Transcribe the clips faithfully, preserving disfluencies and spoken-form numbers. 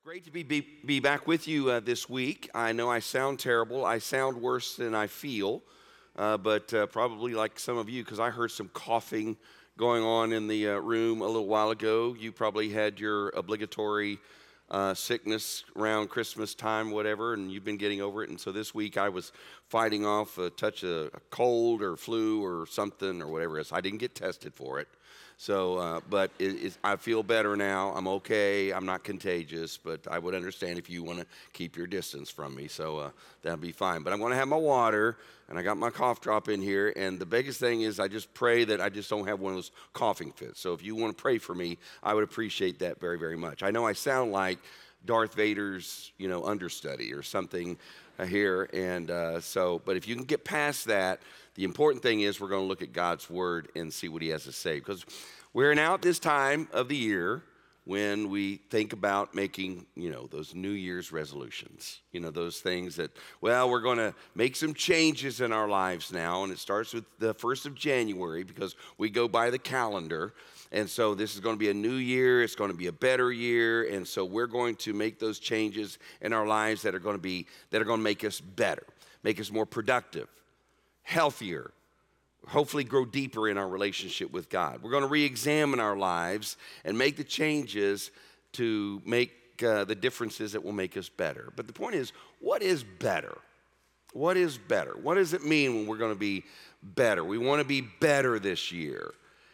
Great to be, be, be back with you uh, this week. I know I sound terrible. I sound worse than I feel, uh, but uh, probably like some of you, because I heard some coughing going on in the uh, room a little while ago. You probably had your obligatory uh, sickness around Christmas time, whatever, and you've been getting over it. And so this week I was fighting off a touch of a cold or flu or something or whatever it is. I didn't get tested for it. So, uh, but it, it, I feel better now. I'm okay. I'm not contagious, but I would understand if you want to keep your distance from me. So uh, that'll be fine. But I'm going to have my water, and I got my cough drop in here. And the biggest thing is I just pray that I just don't have one of those coughing fits. So if you want to pray for me, I would appreciate that very, very much. I know I sound like Darth Vader's, you know, understudy or something uh, here. And uh, so, but if you can get past that, the important thing is we're going to look at God's word and see what he has to say. Because we're now at this time of the year when we think about making, you know, those New Year's resolutions. You know, those things that, well, we're going to make some changes in our lives now. And it starts with the first of January because we go by the calendar. And so this is going to be a new year. It's going to be a better year. And so we're going to make those changes in our lives that are going to be, that are going to make us better, make us more productive, healthier, hopefully grow deeper in our relationship with God. We're going to re-examine our lives and make the changes to make uh, the differences that will make us better. But the point is, what is better? What is better? What does it mean when we're going to be better? We want to be better this year.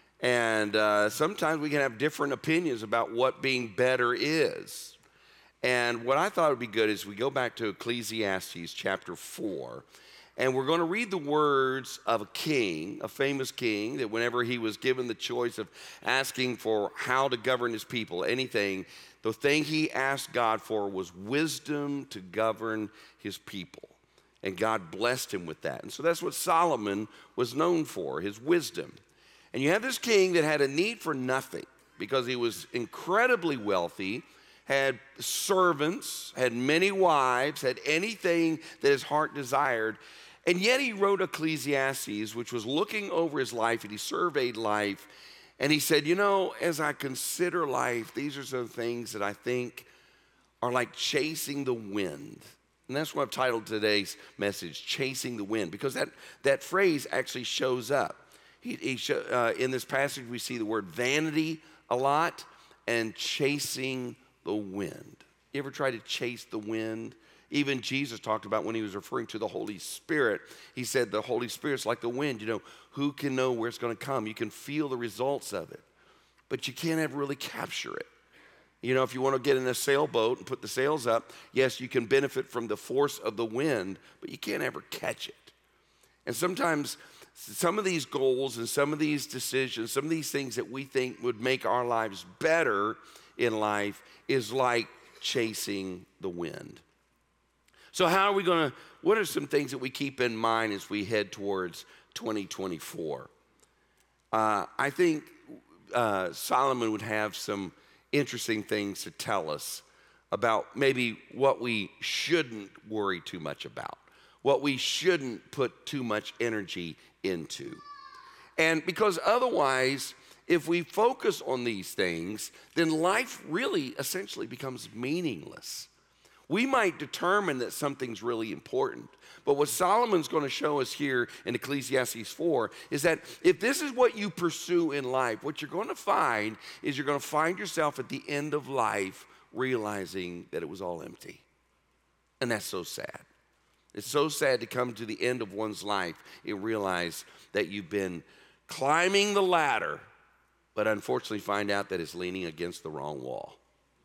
And uh, sometimes we can have different opinions about what being better is. And what I thought would be good is we go back to Ecclesiastes chapter four. And we're going to read the words of a king, a famous king, that whenever he was given the choice of asking for how to govern his people, anything, the thing he asked God for was wisdom to govern his people. And God blessed him with that. And so that's what Solomon was known for, his wisdom. And you have this king that had a need for nothing because he was incredibly wealthy, had servants, had many wives, had anything that his heart desired. And yet he wrote Ecclesiastes, which was looking over his life, and he surveyed life. And he said, you know, as I consider life, these are some things that I think are like chasing the wind. And that's what I've titled today's message, Chasing the Wind, because that, that phrase actually shows up. He, he show, uh, in this passage, we see the word vanity a lot and chasing the wind. You ever try to chase the wind? Even Jesus talked about when he was referring to the Holy Spirit. He said the Holy Spirit's like the wind. You know, who can know where it's going to come? You can feel the results of it, but you can't ever really capture it. You know, if you want to get in a sailboat and put the sails up, yes, you can benefit from the force of the wind, but you can't ever catch it. And sometimes some of these goals and some of these decisions, some of these things that we think would make our lives better in life is like chasing the wind. So how are we going to, what are some things that we keep in mind as we head towards twenty twenty-four? Uh, I think uh, Solomon would have some interesting things to tell us about maybe what we shouldn't worry too much about, what we shouldn't put too much energy into. And because otherwise, if we focus on these things, then life really essentially becomes meaningless. We might determine that something's really important, but what Solomon's going to show us here in Ecclesiastes four is that if this is what you pursue in life, what you're going to find is you're going to find yourself at the end of life realizing that it was all empty. And that's so sad. It's so sad to come to the end of one's life and realize that you've been climbing the ladder, but unfortunately find out that it's leaning against the wrong wall.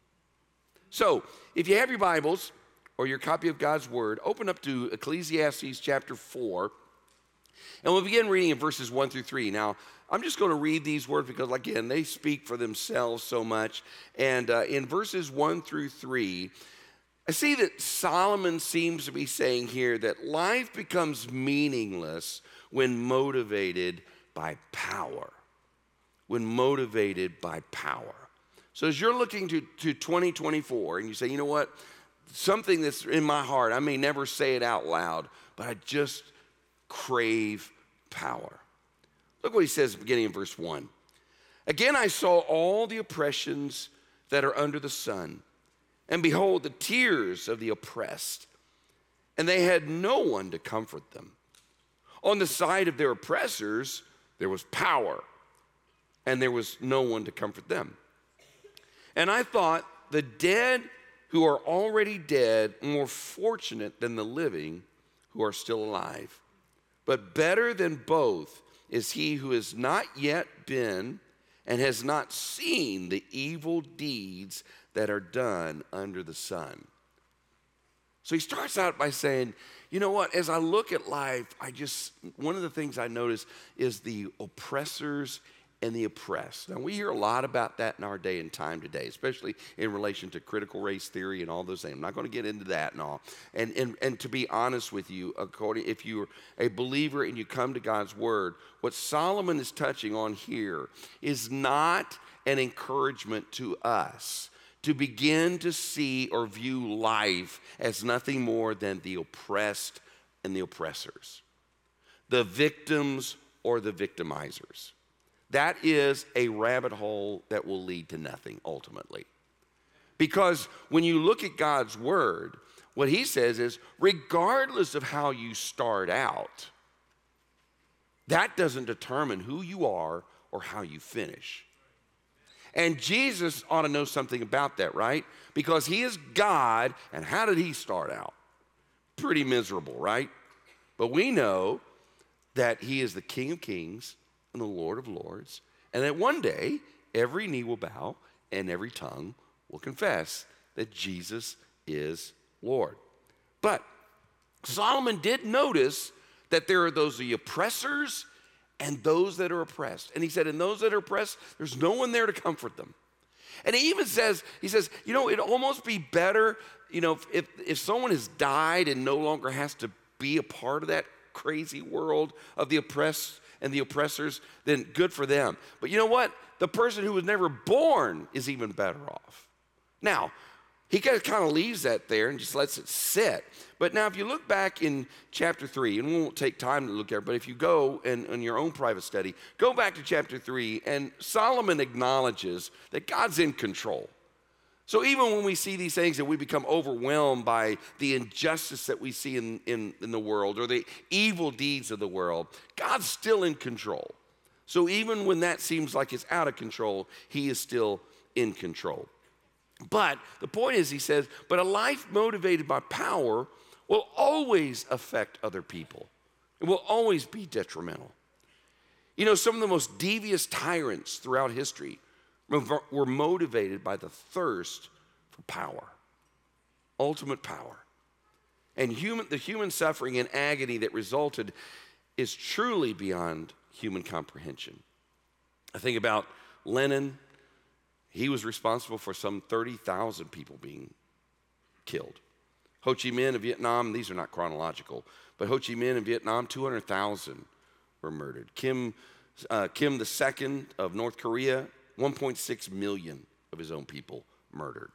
So, if you have your Bibles or your copy of God's Word, open up to Ecclesiastes chapter four, and we'll begin reading in verses one through three. Now, I'm just going to read these words because, again, they speak for themselves so much. And uh, in verses one through three, I see that Solomon seems to be saying here that life becomes meaningless when motivated by power. When motivated by power. So as you're looking to, to twenty twenty-four and you say, you know what, something that's in my heart, I may never say it out loud, but I just crave power. Look what he says beginning in verse one. Again, I saw all the oppressions that are under the sun, and behold, the tears of the oppressed, and they had no one to comfort them. On the side of their oppressors, there was power, and there was no one to comfort them. And I thought, the dead who are already dead, more fortunate than the living who are still alive. But better than both is he who has not yet been and has not seen the evil deeds that are done under the sun. So he starts out by saying, you know what, as I look at life, I just, one of the things I notice is the oppressors and the oppressed. Now, we hear a lot about that in our day and time today, especially in relation to critical race theory and all those things. I'm not going to get into that and all. And, and, and to be honest with you, according, if you're a believer and you come to God's word, what Solomon is touching on here is not an encouragement to us to begin to see or view life as nothing more than the oppressed and the oppressors, the victims or the victimizers. That is a rabbit hole that will lead to nothing ultimately. Because when you look at God's word, what he says is, regardless of how you start out, that doesn't determine who you are or how you finish. And Jesus ought to know something about that, right? Because he is God, and how did he start out? Pretty miserable, right? But we know that he is the King of Kings and the Lord of Lords, and that one day every knee will bow and every tongue will confess that Jesus is Lord. But Solomon did notice that there are those the oppressors and those that are oppressed. And he said, and those that are oppressed, there's no one there to comfort them. And he even says, he says, you know, it'd almost be better, you know, if, if someone has died and no longer has to be a part of that crazy world of the oppressed and the oppressors, then good for them. But you know what? The person who was never born is even better off. Now, he kind of leaves that there and just lets it sit. But now if you look back in chapter three, and we won't take time to look there, but if you go and in your own private study, go back to chapter three, and Solomon acknowledges that God's in control. So even when we see these things and we become overwhelmed by the injustice that we see in, in, in the world or the evil deeds of the world, God's still in control. So even when that seems like it's out of control, he is still in control. But the point is, he says, but a life motivated by power will always affect other people. It will always be detrimental. You know, some of the most devious tyrants throughout history were motivated by the thirst for power, ultimate power. And human, the human suffering and agony that resulted is truly beyond human comprehension. I think about Lenin. He was responsible for some thirty thousand people being killed. Ho Chi Minh of Vietnam, these are not chronological, but Ho Chi Minh in Vietnam, two hundred thousand were murdered. Kim, uh, Kim the Second of North Korea, one point six million of his own people murdered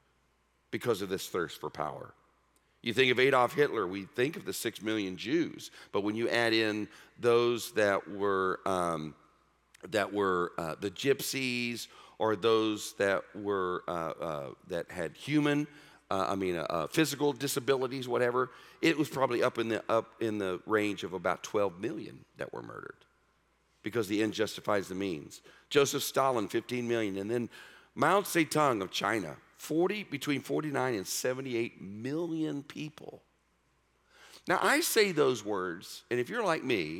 because of this thirst for power. You think of Adolf Hitler, we think of the six million Jews, but when you add in those that were um, that were uh, the gypsies or those that were uh, uh, that had human, uh, I mean, uh, uh, physical disabilities, whatever, it was probably up in the up in the range of about twelve million that were murdered. Because the end justifies the means. Joseph Stalin, fifteen million. And then Mao Zedong of China, forty, between forty-nine and seventy-eight million people. Now, I say those words, and if you're like me,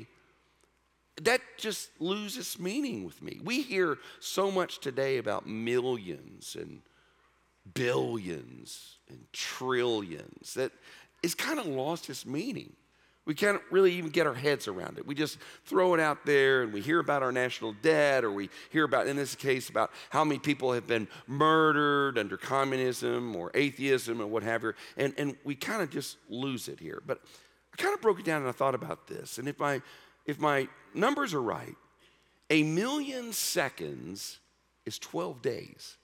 that just loses meaning with me. We hear so much today about millions and billions and trillions that it's kind of lost its meaning. We can't really even get our heads around it. We just throw it out there and we hear about our national debt, or we hear about, in this case, about how many people have been murdered under communism or atheism or what have you, and, and we kind of just lose it here. But I kind of broke it down and I thought about this, and if my, if my numbers are right, a million seconds is twelve days.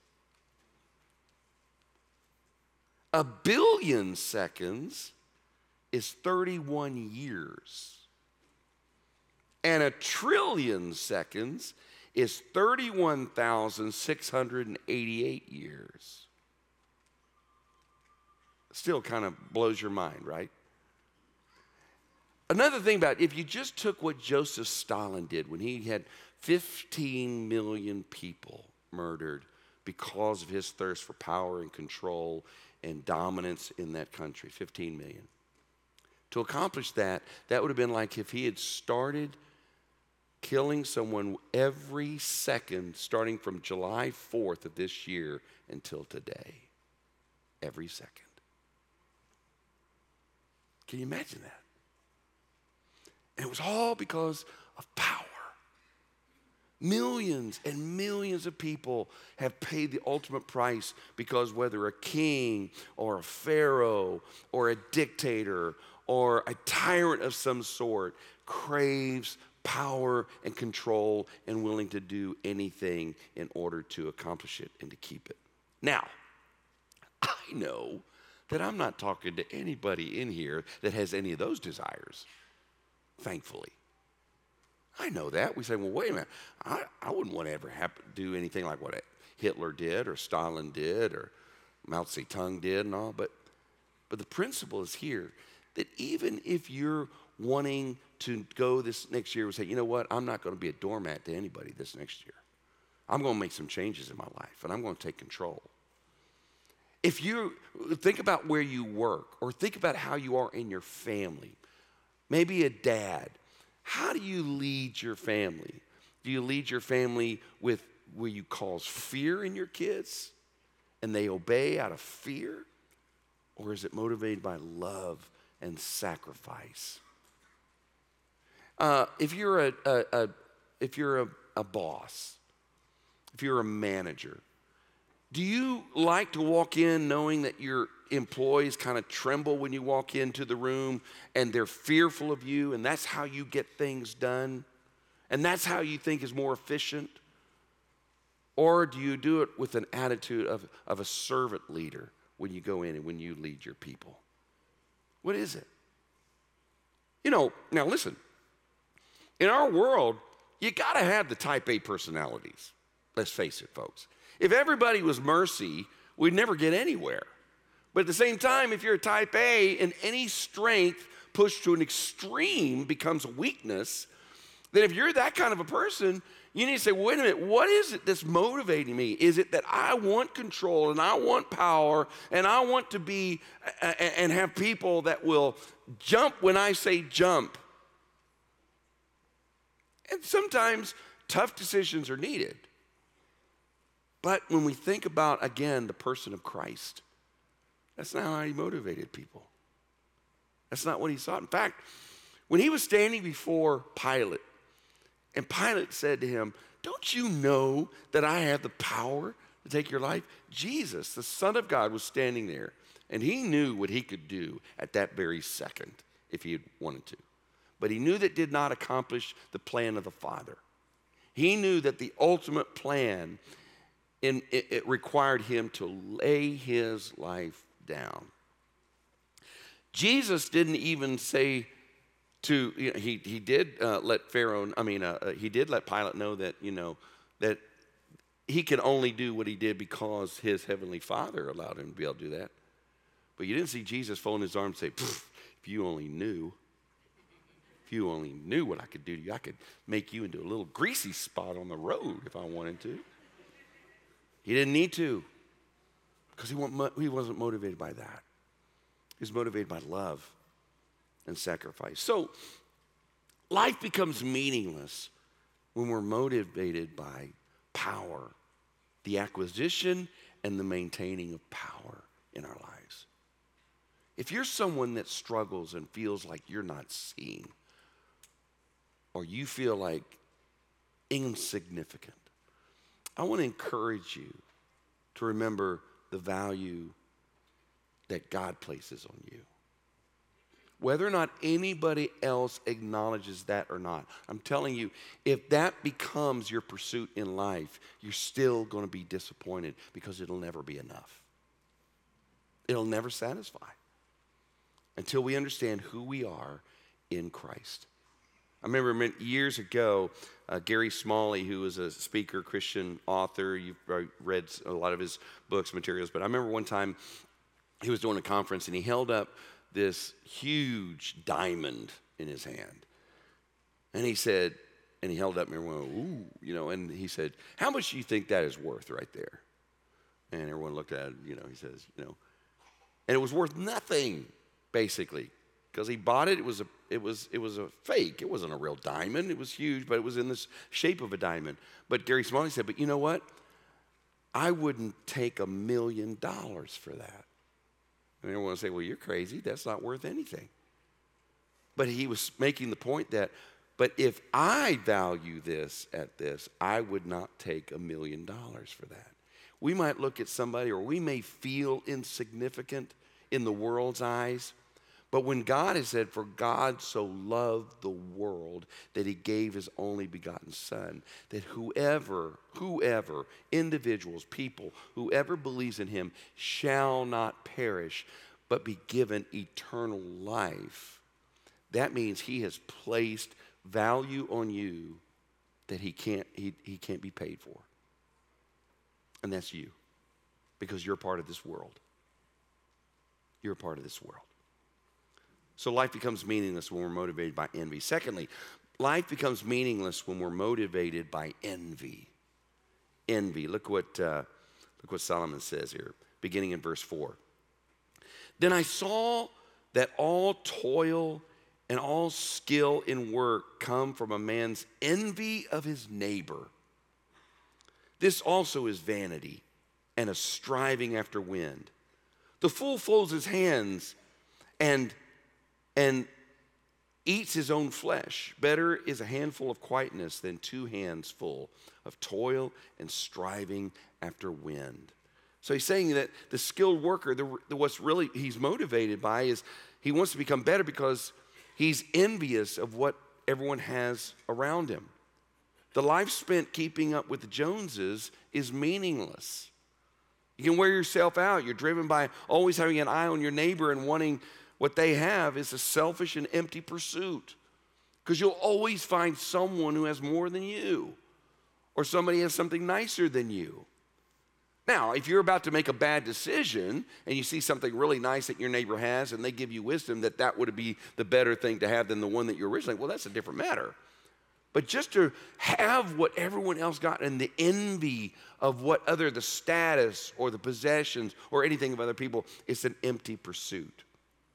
A billion seconds is thirty-one years. And a trillion seconds is thirty-one thousand six hundred eighty-eight years. Still kind of blows your mind, right? Another thing about it, if you just took what Joseph Stalin did when he had fifteen million people murdered because of his thirst for power and control and dominance in that country, fifteen million. To accomplish that, that would have been like if he had started killing someone every second starting from July fourth of this year until today. Every second. Can you imagine that? And it was all because of power. Millions and millions of people have paid the ultimate price because whether a king or a pharaoh or a dictator or a tyrant of some sort craves power and control and willing to do anything in order to accomplish it and to keep it. Now, I know that I'm not talking to anybody in here that has any of those desires, thankfully. I know that. We say, well, wait a minute. I, I wouldn't want to ever have to do anything like what Hitler did or Stalin did or Mao Zedong did and all. But, but the principle is here that even if you're wanting to go this next year and say, you know what, I'm not going to be a doormat to anybody this next year. I'm going to make some changes in my life, and I'm going to take control. If you think about where you work or think about how you are in your family, maybe a dad, how do you lead your family? Do you lead your family with where you cause fear in your kids and they obey out of fear? Or is it motivated by love and sacrifice? Uh, if you're a, a, a if you're a, a boss, if you're a manager, do you like to walk in knowing that your employees kind of tremble when you walk into the room and they're fearful of you and that's how you get things done and that's how you think is more efficient? Or do you do it with an attitude of, of a servant leader when you go in and when you lead your people? What is it? You know, now listen, in our world, you got to have the type A personalities. Let's face it, folks. If everybody was mercy, we'd never get anywhere. But at the same time, if you're a type A and any strength pushed to an extreme becomes a weakness, then if you're that kind of a person, you need to say, wait a minute, what is it that's motivating me? Is it that I want control and I want power and I want to be and have people that will jump when I say jump? And sometimes tough decisions are needed. But when we think about, again, the person of Christ, that's not how he motivated people. That's not what he sought. In fact, when he was standing before Pilate, and Pilate said to him, don't you know that I have the power to take your life? Jesus, the Son of God, was standing there, and he knew what he could do at that very second if he had wanted to. But he knew that did not accomplish the plan of the Father. He knew that the ultimate plan In, it, it required him to lay his life down. Jesus didn't even say to, you know, he, he did uh, let Pharaoh, I mean, uh, uh, he did let Pilate know that, you know, that he could only do what he did because his heavenly Father allowed him to be able to do that. But you didn't see Jesus folding his arms and say, if you only knew, if you only knew what I could do to you, I could make you into a little greasy spot on the road if I wanted to. He didn't need to because he wasn't motivated by that. He was motivated by love and sacrifice. So life becomes meaningless when we're motivated by power, the acquisition and the maintaining of power in our lives. If you're someone that struggles and feels like you're not seen, or you feel like insignificant, I want to encourage you to remember the value that God places on you. Whether or not anybody else acknowledges that or not, I'm telling you, if that becomes your pursuit in life, you're still going to be disappointed because it'll never be enough. It'll never satisfy until we understand who we are in Christ. I remember years ago, uh, Gary Smalley, who was a speaker, Christian author. You've read a lot of his books, materials. But I remember one time he was doing a conference, and he held up this huge diamond in his hand. And he said, and he held it up and everyone went, ooh, you know, and he said, how much do you think that is worth right there? And everyone looked at it, you know, he says, you know, and it was worth nothing, basically, because he bought it. It was a, it was, it was a fake. It wasn't a real diamond. It was huge, but it was in the shape of a diamond. But Gary Smalley said, but you know what? I wouldn't take a million dollars for that. And everyone would say, well, you're crazy. That's not worth anything. But he was making the point that, but if I value this at this, I would not take a million dollars for that. We might look at somebody, or we may feel insignificant in the world's eyes, but when God has said, for God so loved the world that he gave his only begotten son, that whoever, whoever, individuals, people, whoever believes in him shall not perish, but be given eternal life. That means he has placed value on you that he can't, he, he can't be paid for. And that's you, because you're part of this world. You're a part of this world. So life becomes meaningless when we're motivated by envy. Secondly, life becomes meaningless when we're motivated by envy. Envy. Look what, uh, look what Solomon says here, beginning in verse four. Then I saw that all toil and all skill in work come from a man's envy of his neighbor. This also is vanity and a striving after wind. The fool folds his hands and, and eats his own flesh. Better is a handful of quietness than two hands full of toil and striving after wind. So he's saying that the skilled worker, the, the, what's really he's motivated by is he wants to become better because he's envious of what everyone has around him. The life spent keeping up with the Joneses is meaningless. You can wear yourself out. You're driven by always having an eye on your neighbor and wanting what they have. Is a selfish and empty pursuit, because you'll always find someone who has more than you, or somebody has something nicer than you. Now, if you're about to make a bad decision and you see something really nice that your neighbor has and they give you wisdom that that would be the better thing to have than the one that you originally, well, that's a different matter. But just to have what everyone else got and the envy of what other, the status or the possessions or anything of other people, it's an empty pursuit.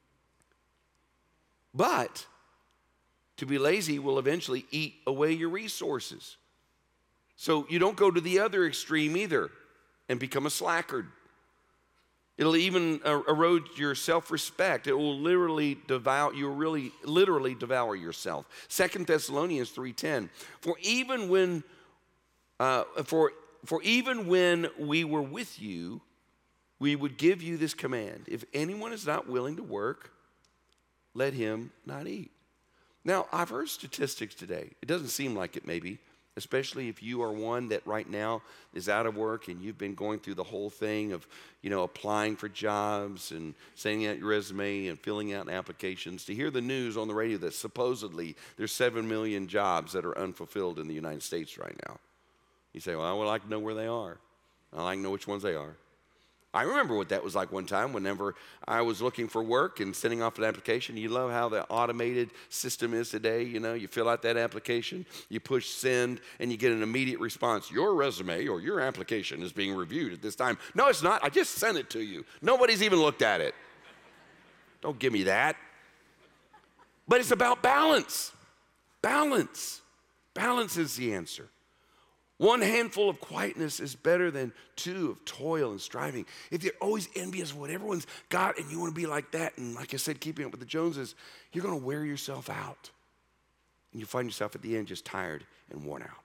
But to be lazy will eventually eat away your resources. So you don't go to the other extreme either and become a slackard. It'll even uh, erode your self-respect. It will literally devour, you'll really literally devour yourself. Second Thessalonians three ten, for even when, uh, for, for even when we were with you, we would give you this command. If anyone is not willing to work, let him not eat. Now, I've heard statistics today. It doesn't seem like it maybe, especially if you are one that right now is out of work and you've been going through the whole thing of, you know, applying for jobs and sending out your resume and filling out applications, to hear the news on the radio that supposedly there's seven million jobs that are unfulfilled in the United States right now. You say, well, I would like to know where they are. I'd like to know which ones they are. I remember what that was like one time whenever I was looking for work and sending off an application. You love how the automated system is today. You know, you fill out that application, you push send, and you get an immediate response. Your resume or your application is being reviewed at this time. No, it's not. I just sent it to you. Nobody's even looked at it. Don't give me that. But it's about balance. Balance. Balance is the answer. One handful of quietness is better than two of toil and striving. If you're always envious of what everyone's got and you want to be like that, and like I said, keeping up with the Joneses, you're going to wear yourself out. And you find yourself at the end just tired and worn out.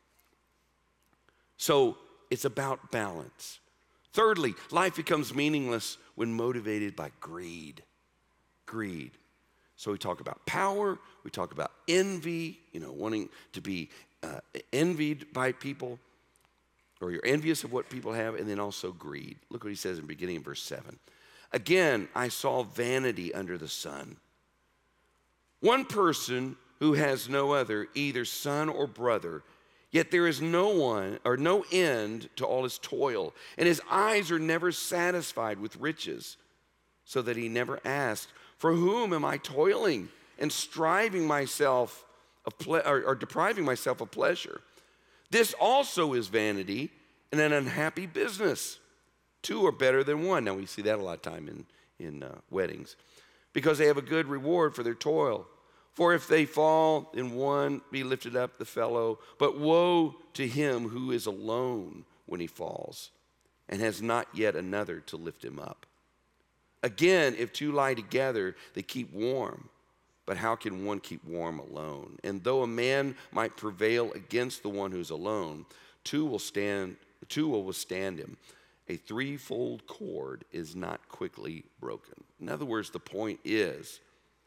So it's about balance. Thirdly, life becomes meaningless when motivated by greed. Greed. So we talk about power, we talk about envy, you know, wanting to be Uh, envied by people, or you're envious of what people have, and then also greed. Look what he says in beginning of verse seven. Again, I saw vanity under the sun. One person who has no other, either son or brother, yet there is no one or no end to all his toil, and his eyes are never satisfied with riches. so that he never asked, for whom am I toiling and striving myself of ple- or, or depriving myself of pleasure? This also is vanity and an unhappy business. Two are better than one. Now we see that a lot of time in, in uh, weddings, because they have a good reward for their toil. For if they fall in one, be lifted up the fellow. But woe to him who is alone when he falls and has not yet another to lift him up. Again, if two lie together, they keep warm. But how can one keep warm alone? And though a man might prevail against the one who's alone, two will stand, two will withstand him. A threefold cord is not quickly broken. In other words, the point is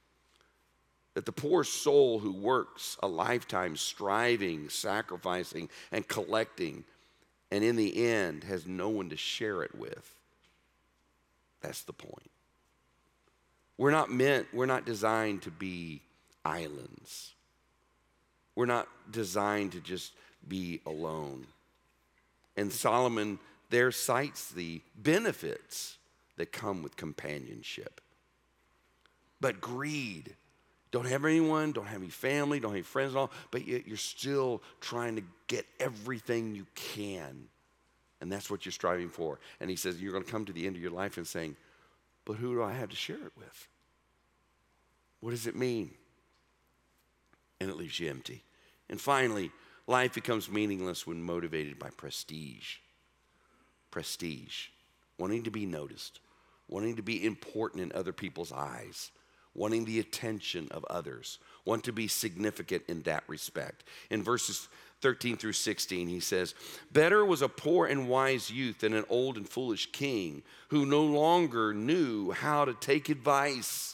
that the poor soul who works a lifetime striving, sacrificing, and collecting, and in the end has no one to share it with, that's the point. We're not meant, we're not designed to be islands. We're not designed to just be alone. And Solomon there cites the benefits that come with companionship. But greed, don't have anyone, don't have any family, don't have any friends at all, but yet you're still trying to get everything you can. And that's what you're striving for. And he says you're going to come to the end of your life and saying, but who do I have to share it with? What does it mean? And it leaves you empty. And finally, life becomes meaningless when motivated by prestige. Prestige, wanting to be noticed, wanting to be important in other people's eyes, wanting the attention of others, want to be significant in that respect. In verses thirteen through sixteen, he says, better was a poor and wise youth than an old and foolish king who no longer knew how to take advice.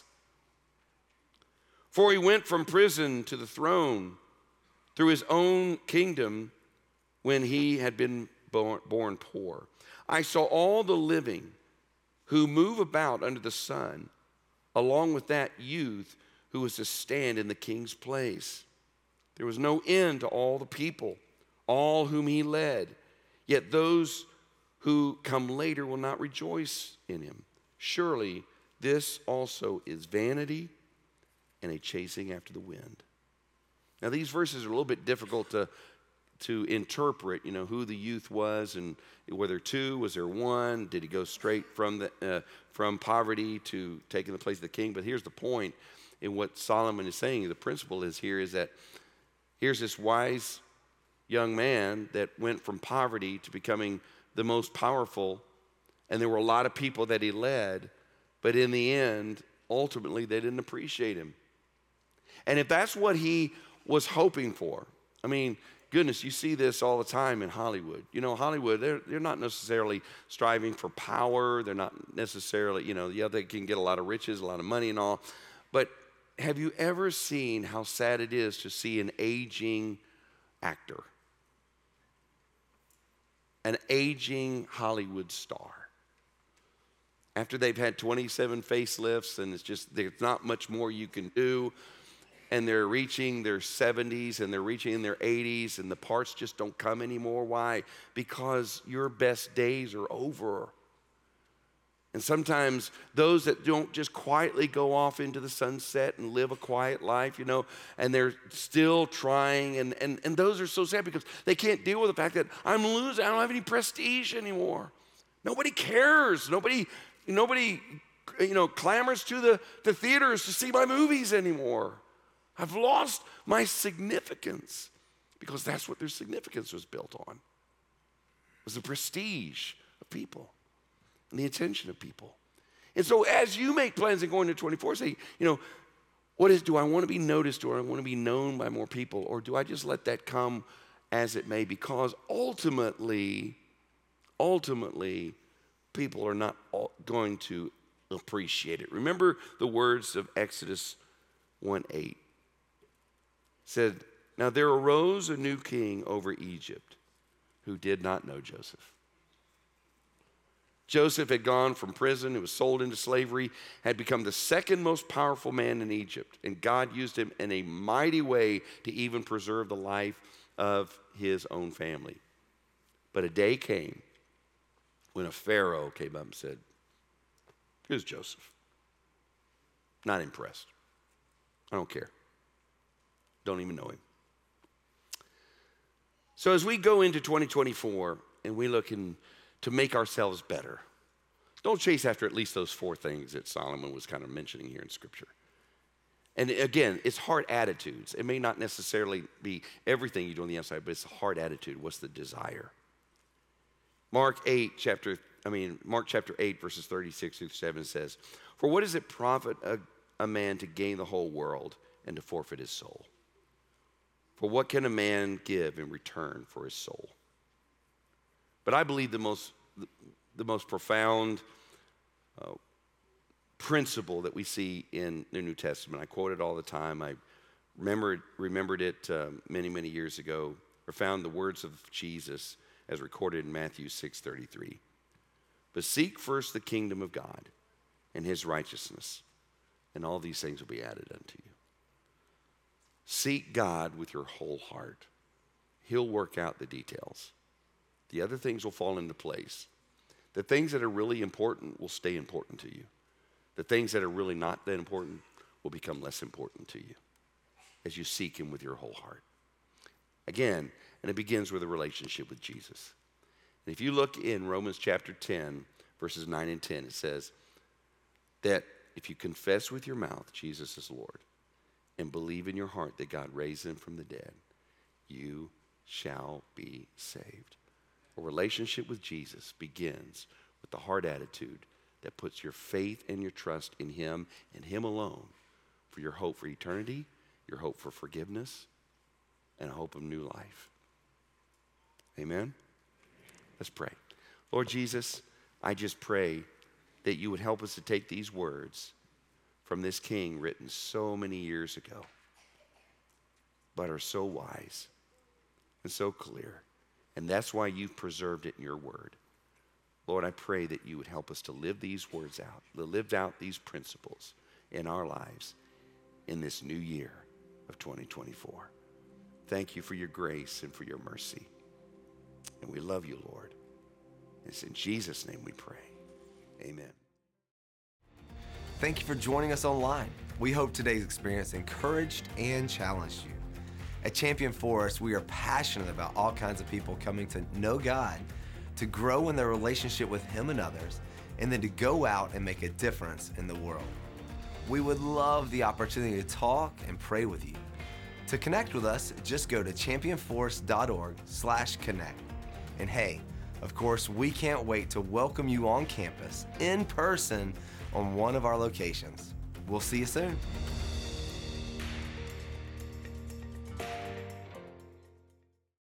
For he went from prison to the throne through his own kingdom when he had been born, born poor. I saw all the living who move about under the sun, along with that youth who was to stand in the king's place. There was no end to all the people, all whom he led. Yet those who come later will not rejoice in him. Surely this also is vanity and a chasing after the wind. Now these verses are a little bit difficult to to interpret, you know, who the youth was and whether two, was there one, did he go straight from the uh, from poverty to taking the place of the king? But here's the point in what Solomon is saying. The principle is here is that here's this wise young man that went from poverty to becoming the most powerful, and there were a lot of people that he led, but in the end, ultimately, they didn't appreciate him. And if that's what he was hoping for, I mean, goodness, you see this all the time in Hollywood. You know, Hollywood, they're, they're not necessarily striving for power. They're not necessarily, you know, yeah, they can get a lot of riches, a lot of money and all. But have you ever seen how sad it is to see an aging actor? An aging Hollywood star. After they've had twenty-seven facelifts and it's just, there's not much more you can do. And they're reaching their seventies and they're reaching their eighties and the parts just don't come anymore. Why? Because your best days are over. And sometimes those that don't just quietly go off into the sunset and live a quiet life, you know, and they're still trying, and, and, and those are so sad because they can't deal with the fact that I'm losing, I don't have any prestige anymore. Nobody cares. Nobody, nobody, you know, clamors to the, the theaters to see my movies anymore. I've lost my significance because that's what their significance was built on. It was the prestige of people and the attention of people. And so as you make plans and go into twenty-four, say, you know, what is, do I want to be noticed or I want to be known by more people, or do I just let that come as it may? Because ultimately, ultimately, people are not going to appreciate it. Remember the words of Exodus one eight. Said, now there arose a new king over Egypt who did not know Joseph. Joseph had gone from prison, he was sold into slavery, had become the second most powerful man in Egypt, and God used him in a mighty way to even preserve the life of his own family. But a day came when a Pharaoh came up and said, here's Joseph. Not impressed. I don't care. Don't even know him. So as we go into twenty twenty-four and we look in, to make ourselves better, don't chase after at least those four things that Solomon was kind of mentioning here in Scripture. And again, it's heart attitudes. It may not necessarily be everything you do on the outside, but it's a heart attitude. What's the desire? Mark eight, chapter, I mean, Mark chapter eight, verses thirty-six through seven says, "For what does it profit a, a man to gain the whole world and to forfeit his soul? For what can a man give in return for his soul?" But I believe the most, the, the most profound uh, principle that we see in the New Testament, I quote it all the time. I remembered, remembered it uh, many, many years ago, or found the words of Jesus as recorded in Matthew six thirty-three. "But seek first the kingdom of God and his righteousness, and all these things will be added unto you." Seek God with your whole heart. He'll work out the details. The other things will fall into place. The things that are really important will stay important to you. The things that are really not that important will become less important to you as you seek him with your whole heart. Again, and it begins with a relationship with Jesus. And if you look in Romans chapter ten, verses nine and ten, it says that if you confess with your mouth Jesus is Lord and believe in your heart that God raised him from the dead, you shall be saved. A relationship with Jesus begins with the heart attitude that puts your faith and your trust in him and him alone for your hope for eternity, your hope for forgiveness, and a hope of new life. Amen? Let's pray. Lord Jesus, I just pray that you would help us to take these words from this king written so many years ago, but are so wise and so clear. And that's why you've preserved it in your word. Lord, I pray that you would help us to live these words out, to live out these principles in our lives in this new year of twenty twenty-four. Thank you for your grace and for your mercy. And we love you, Lord. It's in Jesus' name we pray. Amen. Thank you for joining us online. We hope today's experience encouraged and challenged you. At Champion Forest, we are passionate about all kinds of people coming to know God, to grow in their relationship with him and others, and then to go out and make a difference in the world. We would love the opportunity to talk and pray with you. To connect with us, just go to championforest.org slash connect. And hey, of course, we can't wait to welcome you on campus in person on one of our locations. We'll see you soon.